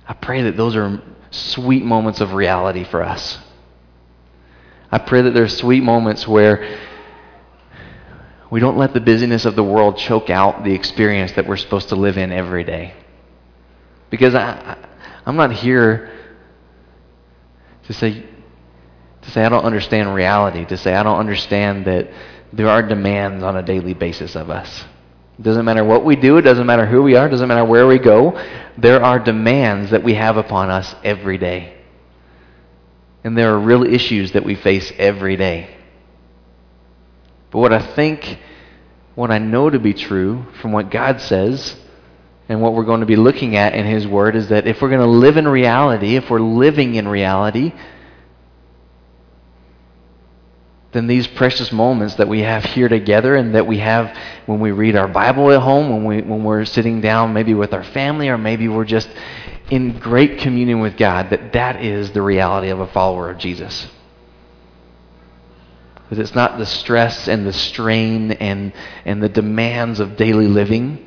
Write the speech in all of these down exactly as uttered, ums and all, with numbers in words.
I pray that those are sweet moments of reality for us. I pray that there are sweet moments where we don't let the busyness of the world choke out the experience that we're supposed to live in every day. Because I, I, I'm not here to say, to say I don't understand reality, to say I don't understand that there are demands on a daily basis of us. It doesn't matter what we do, it doesn't matter who we are, it doesn't matter where we go. There are demands that we have upon us every day. And there are real issues that we face every day. But what I think, what I know to be true from what God says and what we're going to be looking at in His Word is that if we're going to live in reality, if we're living in reality, then these precious moments that we have here together and that we have when we read our Bible at home, when, we, when we're sitting down maybe with our family, or maybe we're just in great communion with God, that that is the reality of a follower of Jesus. Because it's not the stress and the strain and, and the demands of daily living,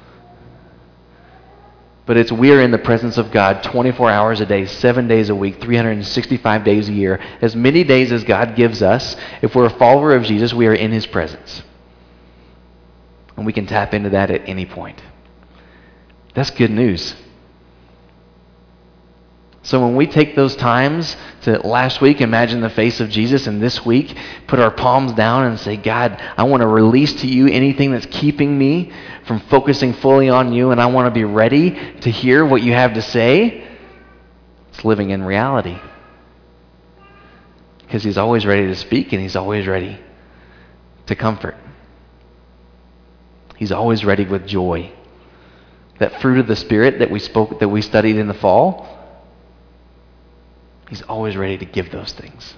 but it's we are in the presence of God twenty-four hours a day, seven days a week, three hundred sixty-five days a year. As many days as God gives us, if we're a follower of Jesus, we are in His presence. And we can tap into that at any point. That's good news. So when we take those times to last week, imagine the face of Jesus, and this week, put our palms down and say, God, I want to release to you anything that's keeping me from focusing fully on you, and I want to be ready to hear what you have to say. It's living in reality. Because He's always ready to speak, and He's always ready to comfort. He's always ready with joy. That fruit of the Spirit that we spoke, that we studied in the fall, He's always ready to give those things.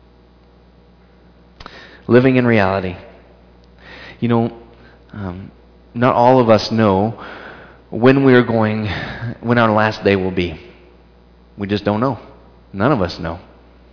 Living in reality. You know, um, not all of us know when we are going, when our last day will be. We just don't know. None of us know.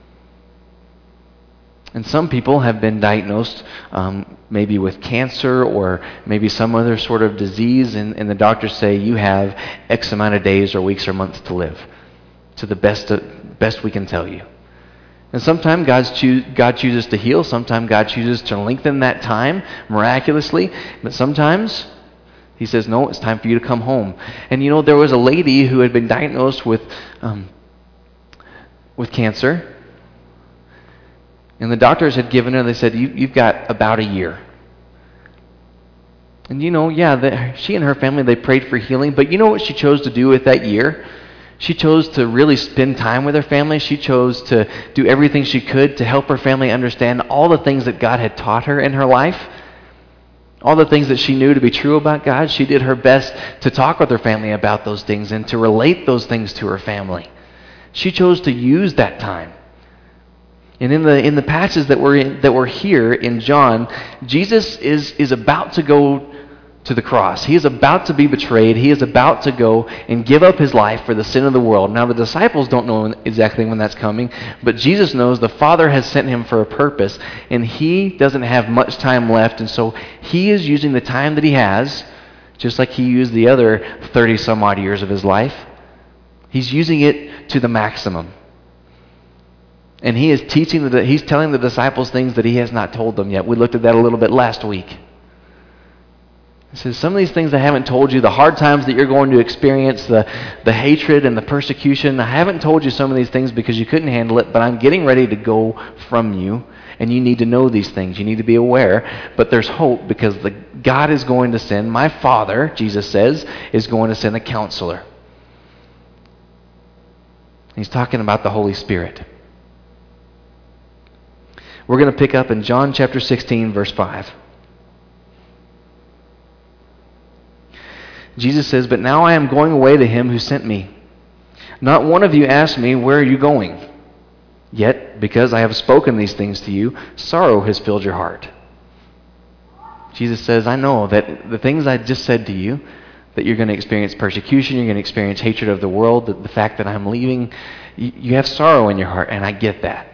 And some people have been diagnosed um, maybe with cancer or maybe some other sort of disease, and, and the doctors say you have X amount of days or weeks or months to live, to the best of, best we can tell you. And sometimes God's choo- God chooses to heal. Sometimes God chooses to lengthen that time miraculously. But sometimes He says, no, it's time for you to come home. And you know, there was a lady who had been diagnosed with um, with cancer. And the doctors had given her, they said, you, you've got about a year. And you know, yeah, the, she and her family, they prayed for healing. But you know what she chose to do with that year? She chose to really spend time with her family. She chose to do everything she could to help her family understand all the things that God had taught her in her life. All the things that she knew to be true about God. She did her best to talk with her family about those things and to relate those things to her family. She chose to use that time. And in the in the passage that we're in, that we're here in John, Jesus is is about to go to the cross. He is about to be betrayed. He is about to go and give up His life for the sin of the world. Now the disciples don't know exactly when that's coming, but Jesus knows the Father has sent Him for a purpose, and He doesn't have much time left, and so He is using the time that He has, just like He used the other thirty some odd years of His life. He's using it to the maximum. And He is teaching, the, He's telling the disciples things that He has not told them yet. We looked at that a little bit last week. He says, some of these things I haven't told you, the hard times that you're going to experience, the, the hatred and the persecution, I haven't told you some of these things because you couldn't handle it, but I'm getting ready to go from you, and you need to know these things. You need to be aware. But there's hope because the God is going to send, my Father, Jesus says, is going to send a counselor. He's talking about the Holy Spirit. We're going to pick up in John chapter sixteen, verse five. Jesus says, but now I am going away to Him who sent me. Not one of you asked me, where are you going? Yet, because I have spoken these things to you, sorrow has filled your heart. Jesus says, I know that the things I just said to you, that you're going to experience persecution, you're going to experience hatred of the world, that the fact that I'm leaving, you, you have sorrow in your heart, and I get that.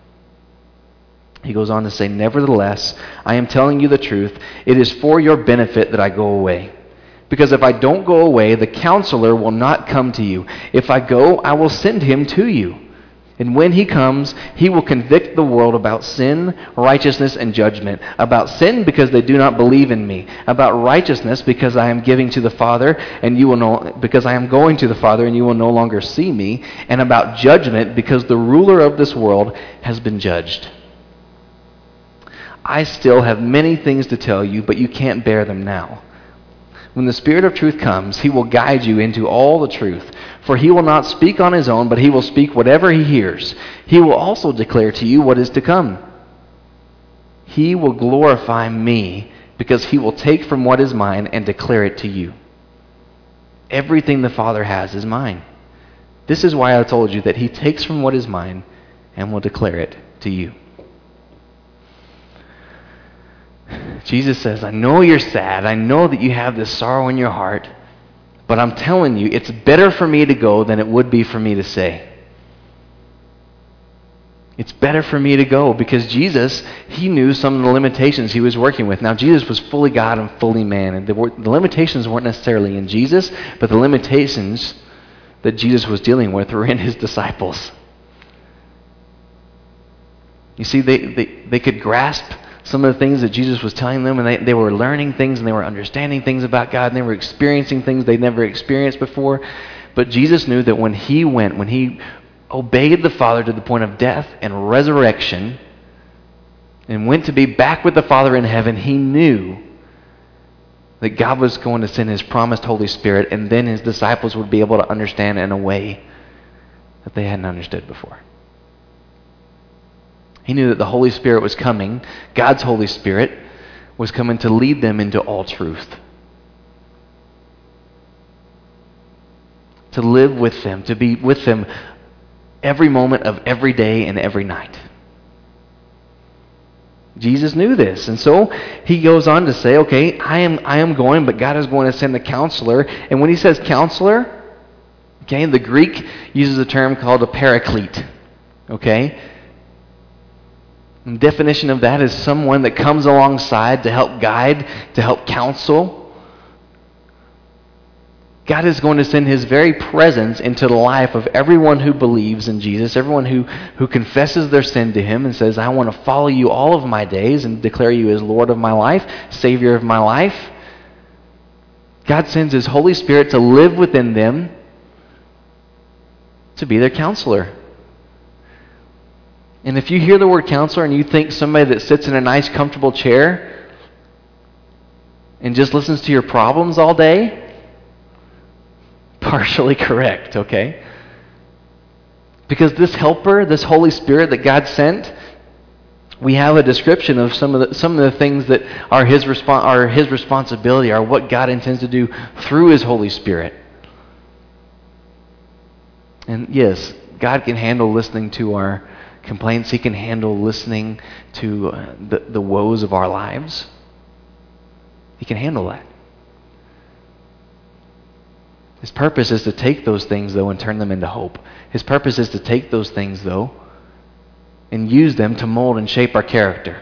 He goes on to say, nevertheless, I am telling you the truth. It is for your benefit that I go away. Because if I don't go away, the counselor will not come to you. If I go, I will send him to you. And when he comes, he will convict the world about sin, righteousness, and judgment. About sin, because they do not believe in me. About righteousness, because I am giving to the Father, and you will no, because I am going to the Father, and you will no longer see me. And about judgment, because the ruler of this world has been judged. I still have many things to tell you, but you can't bear them now. When the Spirit of truth comes, he will guide you into all the truth. For he will not speak on his own, but he will speak whatever he hears. He will also declare to you what is to come. He will glorify me, because he will take from what is mine and declare it to you. Everything the Father has is mine. This is why I told you that he takes from what is mine and will declare it to you. Jesus says, I know you're sad. I know that you have this sorrow in your heart. But I'm telling you, it's better for me to go than it would be for me to stay. It's better for me to go because Jesus, he knew some of the limitations he was working with. Now, Jesus was fully God and fully man. And the, the limitations weren't necessarily in Jesus, but the limitations that Jesus was dealing with were in his disciples. You see, they, they, they could grasp some of the things that Jesus was telling them, and they, they were learning things, and they were understanding things about God, and they were experiencing things they'd never experienced before. But Jesus knew that when he went, when he obeyed the Father to the point of death and resurrection, and went to be back with the Father in heaven, he knew that God was going to send his promised Holy Spirit, and then his disciples would be able to understand in a way that they hadn't understood before. He knew that the Holy Spirit was coming. God's Holy Spirit was coming to lead them into all truth. To live with them, to be with them every moment of every day and every night. Jesus knew this. And so he goes on to say, okay, I am I am going, but God is going to send a counselor. And when he says counselor, okay, the Greek uses a term called a paraclete. Okay? The definition of that is someone that comes alongside to help guide, to help counsel. God is going to send his very presence into the life of everyone who believes in Jesus, everyone who, who confesses their sin to him and says, I want to follow you all of my days and declare you as Lord of my life, Savior of my life. God sends his Holy Spirit to live within them to be their counselor. And if you hear the word counselor and you think somebody that sits in a nice, comfortable chair and just listens to your problems all day, partially correct, okay? Because this helper, this Holy Spirit that God sent, we have a description of some of the some of the things that are his respo- are his responsibility, are what God intends to do through his Holy Spirit. And yes, God can handle listening to our complaints. He can handle listening to uh, the, the woes of our lives. He can handle that. His purpose is to take those things, though, and turn them into hope. His purpose is to take those things, though, and use them to mold and shape our character.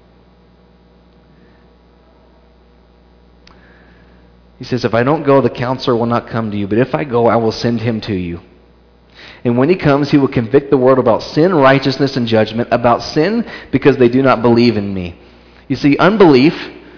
He says, if I don't go, the counselor will not come to you, but if I go, I will send him to you. And when he comes, he will convict the world about sin, righteousness, and judgment. About sin, because they do not believe in me. You see, unbelief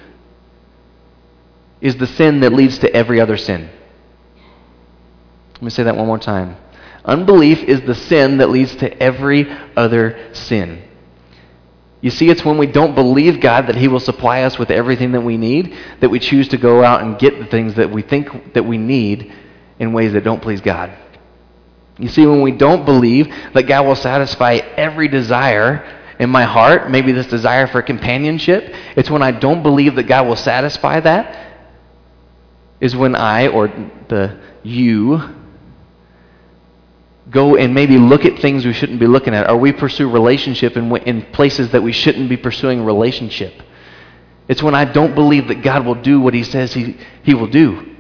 is the sin that leads to every other sin. Let me say that one more time. Unbelief is the sin that leads to every other sin. You see, it's when we don't believe God that he will supply us with everything that we need, that we choose to go out and get the things that we think that we need in ways that don't please God. You see, when we don't believe that God will satisfy every desire in my heart, maybe this desire for companionship, it's when I don't believe that God will satisfy that, is when I, or the you, go and maybe look at things we shouldn't be looking at, or we pursue relationship in, in places that we shouldn't be pursuing relationship. It's when I don't believe that God will do what he says he, he will do.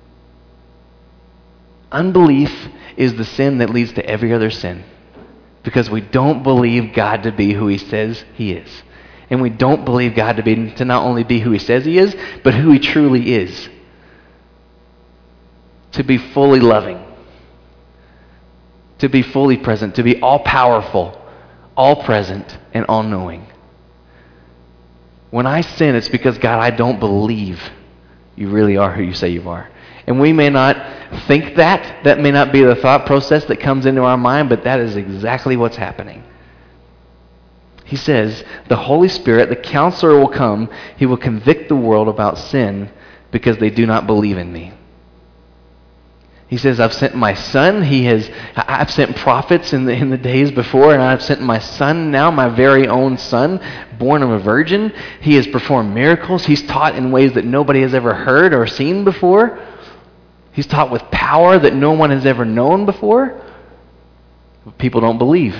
Unbelief is the sin that leads to every other sin, because we don't believe God to be who he says he is. And we don't believe God to be to not only be who he says he is, but who he truly is. to be fully loving, to be fully present, to be all-powerful, all-present, and all-knowing. When I sin, it's because, God, I don't believe you really are who you say you are. And we may not think that. That may not be the thought process that comes into our mind, but that is exactly what's happening. He says, the Holy Spirit, the Counselor, will come. He will convict the world about sin because they do not believe in me. He says, I've sent my Son. He has. I've sent prophets in the, in the days before, and I've sent my Son now, my very own Son, born of a virgin. He has performed miracles. He's taught in ways that nobody has ever heard or seen before. He's taught with power that no one has ever known before. But people don't believe.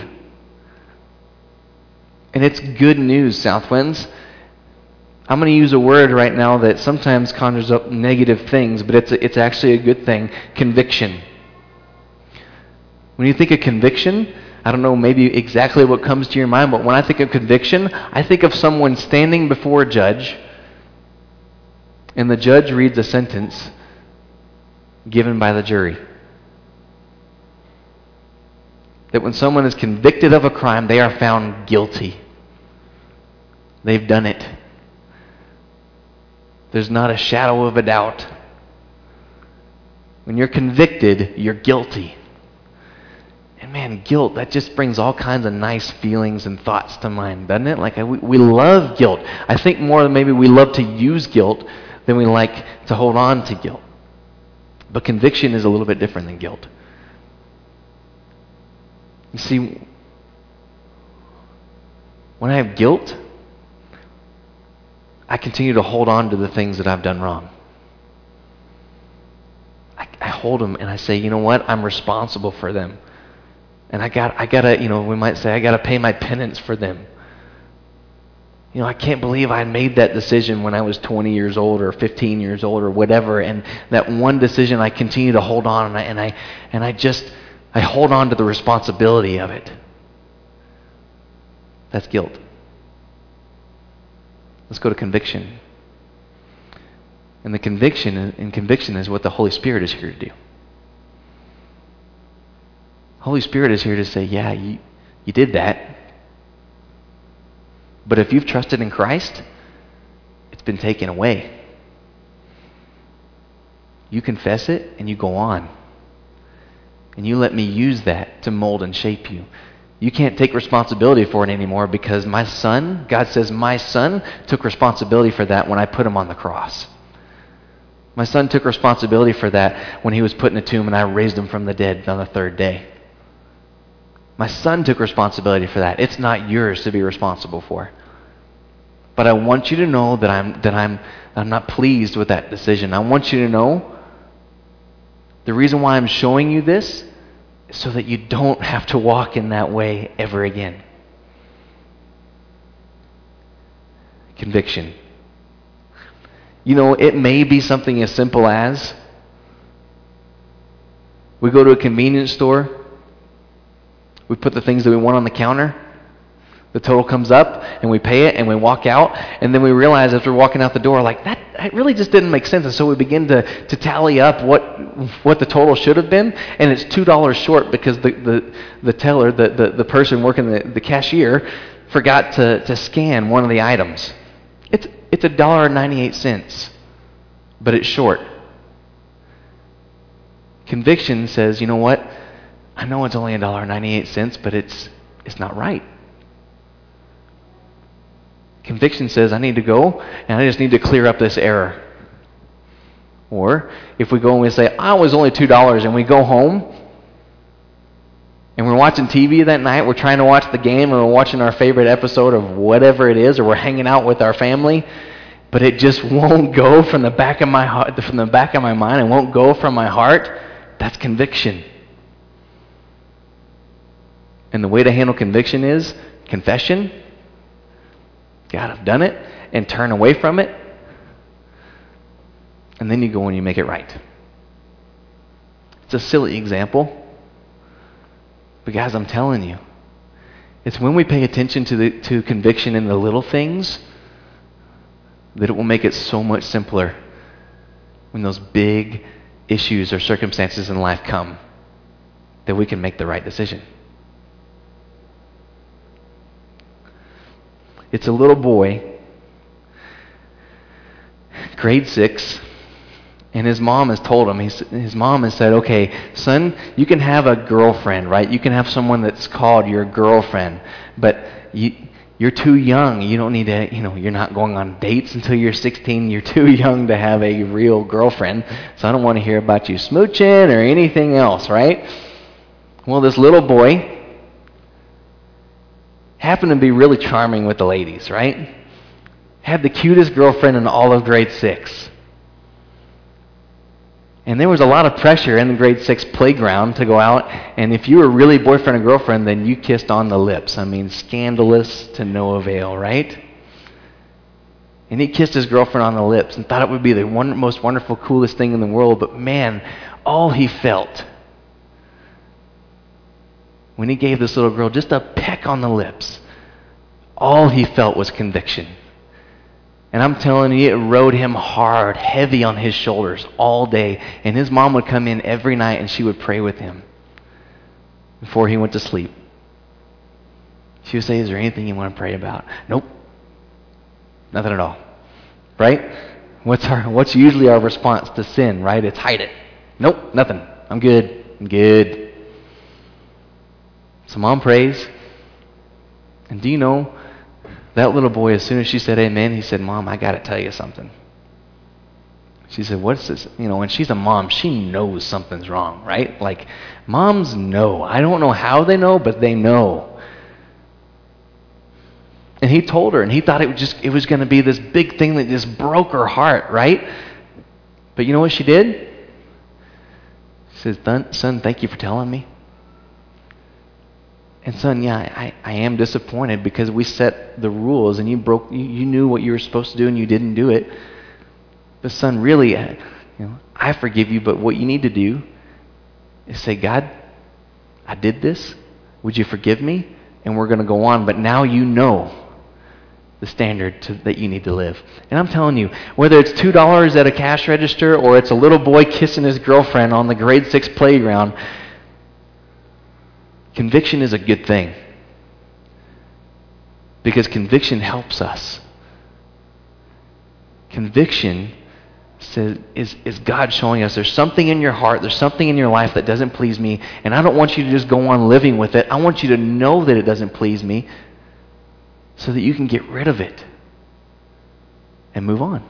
And it's good news, Southwinds. I'm going to use a word right now that sometimes conjures up negative things, but it's a, it's actually a good thing. Conviction. When you think of conviction, I don't know maybe exactly what comes to your mind, but when I think of conviction, I think of someone standing before a judge, and the judge reads a sentence given by the jury. That when someone is convicted of a crime, they are found guilty. They've done it. There's not a shadow of a doubt. When you're convicted, you're guilty. And man, guilt, that just brings all kinds of nice feelings and thoughts to mind, doesn't it? Like, we, we love guilt. I think more than maybe we love to use guilt than we like to hold on to guilt. But conviction is a little bit different than guilt. You see, when I have guilt, I continue to hold on to the things that I've done wrong. I, I hold them and I say, you know what? I'm responsible for them. And I got, I gotta, you know, we might say, I gotta pay my penance for them. You know, I can't believe I made that decision when I was twenty years old or fifteen years old or whatever. And that one decision, I continue to hold on, and I, and I, and I just, I hold on to the responsibility of it. That's guilt. Let's go to conviction. And the conviction, and conviction is what the Holy Spirit is here to do. Holy Spirit is here to say, yeah, you, you did that. But if you've trusted in Christ, it's been taken away. You confess it and you go on. And you let me use that to mold and shape you. You can't take responsibility for it anymore because my Son, God says, my Son took responsibility for that when I put him on the cross. My Son took responsibility for that when he was put in a tomb and I raised him from the dead on the third day. My Son took responsibility for that. It's not yours to be responsible for. But I want you to know that I'm that I'm I'm not pleased with that decision. I want you to know the reason why I'm showing you this is so that you don't have to walk in that way ever again. Conviction. You know, it may be something as simple as we go to a convenience store. We put the things that we want on the counter. The total comes up, and we pay it, and we walk out, and then we realize as we're walking out the door, like, that, that really just didn't make sense. And so we begin to, to tally up what what the total should have been, and it's two dollars short because the, the, the teller, the, the, the person working the, the cashier, forgot to, to scan one of the items. It's it's one dollar and ninety-eight cents, but it's short. Conviction says, you know what? I know it's only one dollar and ninety-eight cents, but it's it's not right. Conviction says I need to go and I just need to clear up this error. Or if we go and we say, oh, it was only two dollars, and we go home and we're watching T V that night, we're trying to watch the game, or we're watching our favorite episode of whatever it is, or we're hanging out with our family, but it just won't go from the back of my heart, from the back of my mind, and won't go from my heart, that's conviction. And the way to handle conviction is confession. God, I've done it, and turn away from it. And then you go and you make it right. It's a silly example. But guys, I'm telling you, it's when we pay attention to the to conviction in the little things that it will make it so much simpler when those big issues or circumstances in life come, that we can make the right decision. It's a little boy, grade six, and his mom has told him, he's, his mom has said, okay, son, you can have a girlfriend, right? You can have someone that's called your girlfriend, but you, you're too young. You don't need to, you know, you're not going on dates until you're sixteen. You're too young to have a real girlfriend, so I don't want to hear about you smooching or anything else, right? Well, this little boy happened to be really charming with the ladies, right? Had the cutest girlfriend in all of grade six. And there was a lot of pressure in the grade six playground to go out, and if you were really boyfriend or girlfriend, then you kissed on the lips. I mean, scandalous to no avail, right? And he kissed his girlfriend on the lips and thought it would be the one, most wonderful, coolest thing in the world, but man, all he felt when he gave this little girl just a peck on the lips, all he felt was conviction. And I'm telling you, it rode him hard, heavy on his shoulders all day. And his mom would come in every night and she would pray with him before he went to sleep. She would say, is there anything you want to pray about? Nope. Nothing at all. Right? What's our what's usually our response to sin, right? It's hide it. Nope, nothing. I'm good. I'm good. So mom prays. And do you know, that little boy, as soon as she said amen, he said, Mom, I got to tell you something. She said, what's this? You know, when she's a mom, she knows something's wrong, right? Like, moms know. I don't know how they know, but they know. And he told her, and he thought it was just it was going to be this big thing that just broke her heart, right? But you know what she did? She says, son, thank you for telling me. And son, yeah, I, I am disappointed because we set the rules and you broke. You, you knew what you were supposed to do and you didn't do it. But son, really, I, you know, I forgive you. But what you need to do is say, God, I did this. Would you forgive me? And we're going to go on. But now you know the standard to, that you need to live. And I'm telling you, whether it's two dollars at a cash register or it's a little boy kissing his girlfriend on the grade six playground, conviction is a good thing, because conviction helps us. Conviction says, is, is God showing us there's something in your heart, there's something in your life that doesn't please me, and I don't want you to just go on living with it. I want you to know that it doesn't please me so that you can get rid of it and move on.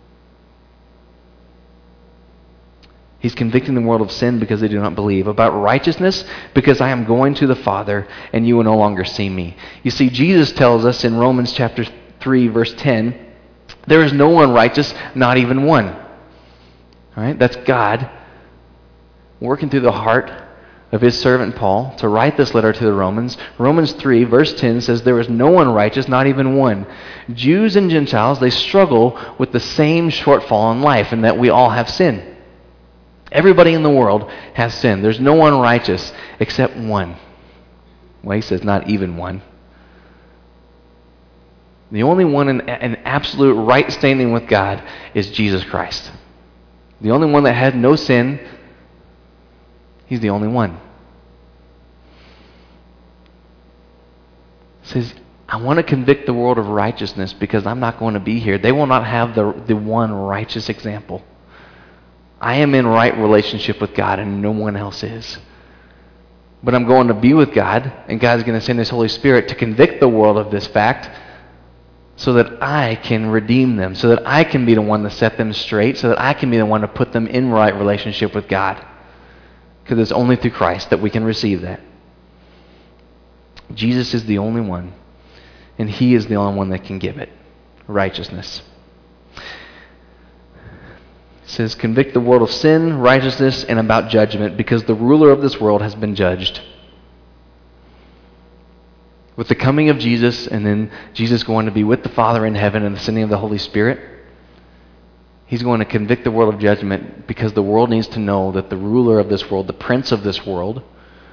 He's convicting the world of sin because they do not believe. About righteousness, because I am going to the Father and you will no longer see me. You see, Jesus tells us in Romans chapter three, verse ten, there is no one righteous, not even one. All right? That's God working through the heart of his servant Paul to write this letter to the Romans. Romans three, verse ten says, there is no one righteous, not even one. Jews and Gentiles, they struggle with the same shortfall in life, in that we all have sin. Everybody in the world has sin. There's no one righteous except one. Well, he says not even one. The only one in an absolute right standing with God is Jesus Christ. The only one that had no sin, he's the only one. He says, I want to convict the world of righteousness because I'm not going to be here. They will not have the, the one righteous example. I am in right relationship with God and no one else is. But I'm going to be with God, and God's going to send His Holy Spirit to convict the world of this fact so that I can redeem them, so that I can be the one to set them straight, so that I can be the one to put them in right relationship with God. Because it's only through Christ that we can receive that. Jesus is the only one, and He is the only one that can give it. Righteousness. It says, convict the world of sin, righteousness, and about judgment, because the ruler of this world has been judged. With the coming of Jesus, and then Jesus going to be with the Father in heaven and the sending of the Holy Spirit, He's going to convict the world of judgment because the world needs to know that the ruler of this world, the prince of this world,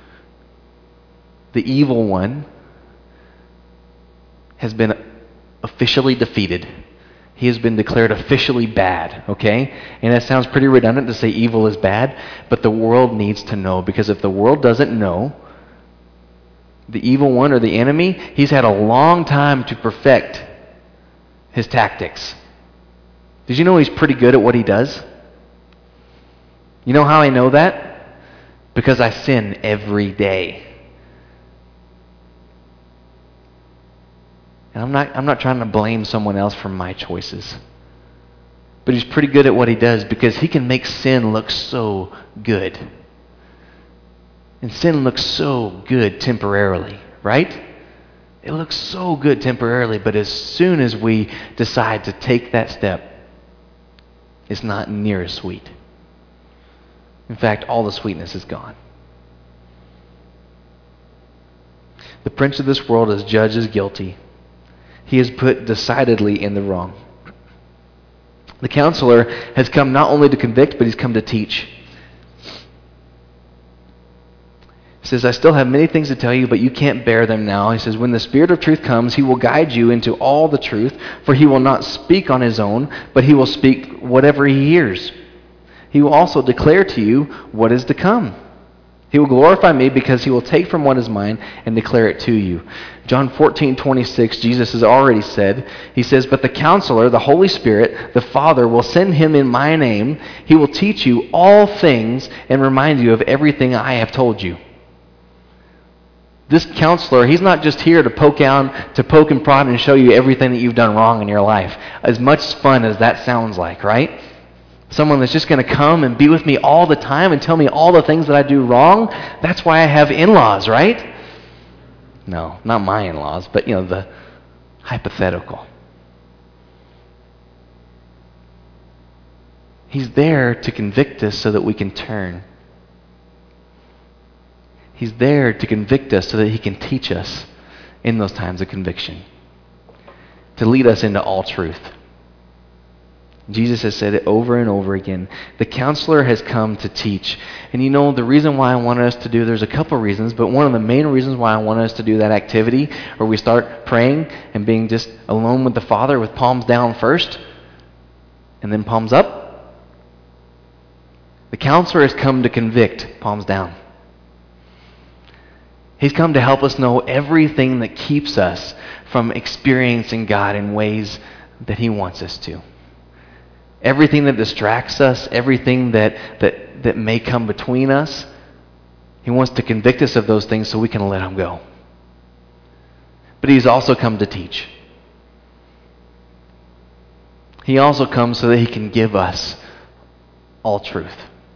the evil one, has been officially defeated. He has been declared officially bad, okay? And that sounds pretty redundant to say evil is bad, but the world needs to know, because if the world doesn't know, the evil one or the enemy, he's had a long time to perfect his tactics. Did you know he's pretty good at what he does? You know how I know that? Because I sin every day. And I'm not I'm not trying to blame someone else for my choices. But he's pretty good at what he does, because he can make sin look so good. And sin looks so good temporarily, right? It looks so good temporarily, but as soon as we decide to take that step, it's not near as sweet. In fact, all the sweetness is gone. The prince of this world is judged as guilty. He is put decidedly in the wrong. The counselor has come not only to convict, but he's come to teach. He says, I still have many things to tell you, but you can't bear them now. He says, when the Spirit of truth comes, he will guide you into all the truth, for he will not speak on his own, but he will speak whatever he hears. He will also declare to you what is to come. He will glorify me, because he will take from what is mine and declare it to you. John fourteen twenty-six, Jesus has already said, he says, but the Counselor, the Holy Spirit, the Father, will send him in my name. He will teach you all things and remind you of everything I have told you. This Counselor, he's not just here to poke out, to poke and prod and show you everything that you've done wrong in your life. As much fun as that sounds like, right? Someone that's just going to come and be with me all the time and tell me all the things that I do wrong. That's why I have in-laws, right? No, not my in-laws, but, you know, the hypothetical. He's there to convict us so that we can turn. He's there to convict us so that he can teach us in those times of conviction, to lead us into all truth. Jesus has said it over and over again. The Counselor has come to teach. And you know, the reason why I want us to do, there's a couple reasons, but one of the main reasons why I want us to do that activity, where we start praying and being just alone with the Father with palms down first, and then palms up. The Counselor has come to convict, palms down. He's come to help us know everything that keeps us from experiencing God in ways that he wants us to. Everything that distracts us, everything that, that, that may come between us, he wants to convict us of those things so we can let them go. But he's also come to teach. He also comes so that he can give us all truth.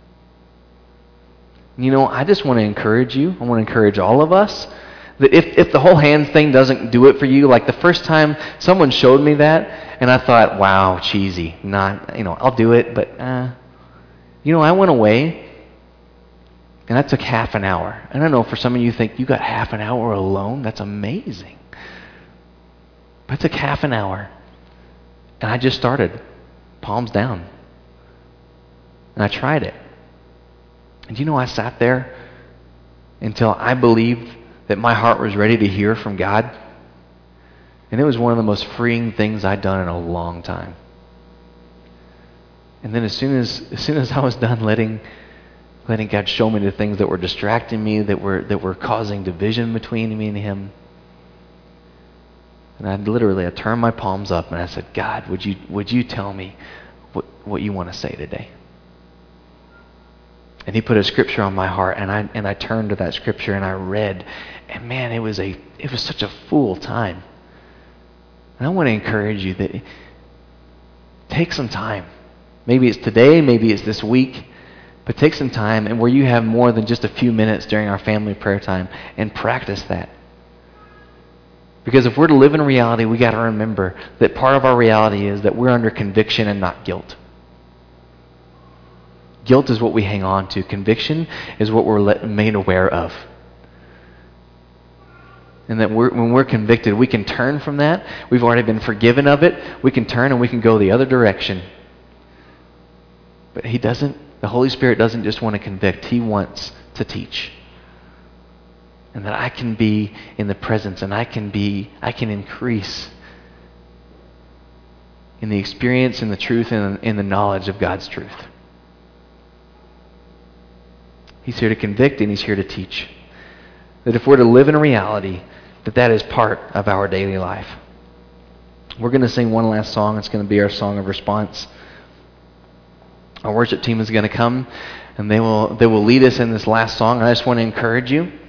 You know, I just want to encourage you, I want to encourage all of us, that if, if the whole hands thing doesn't do it for you, like the first time someone showed me that, and I thought, wow, cheesy. Not, you know, I'll do it, but, uh, you know, I went away, and that took half an hour. And I know for some of you think, you got half an hour alone? That's amazing. But it took half an hour. And I just started, palms down. And I tried it. And you know, I sat there until I believed that my heart was ready to hear from God. And it was one of the most freeing things I'd done in a long time. And then as soon as as soon as I was done letting letting God show me the things that were distracting me, that were that were causing division between me and him, and I literally I turned my palms up and I said, God, would you would you tell me what, what you want to say today? And he put a scripture on my heart, and I and I turned to that scripture and I read, and man, it was a it was such a full time. And I want to encourage you that take some time. Maybe it's today, maybe it's this week, but take some time, and where you have more than just a few minutes during our family prayer time, and practice that. Because if we're to live in reality, we got to remember that part of our reality is that we're under conviction and not guilt. Guilt is what we hang on to. Conviction is what we're let, made aware of. And that we're, when we're convicted, we can turn from that. We've already been forgiven of it. We can turn and we can go the other direction. But he doesn't, the Holy Spirit doesn't just want to convict. He wants to teach. And that I can be in the presence and I can be, I can increase in the experience and the truth and in the knowledge of God's truth. He's here to convict and he's here to teach. That if we're to live in a reality, that that is part of our daily life. We're going to sing one last song. It's going to be our song of response. Our worship team is going to come and they will they will lead us in this last song. And I just want to encourage you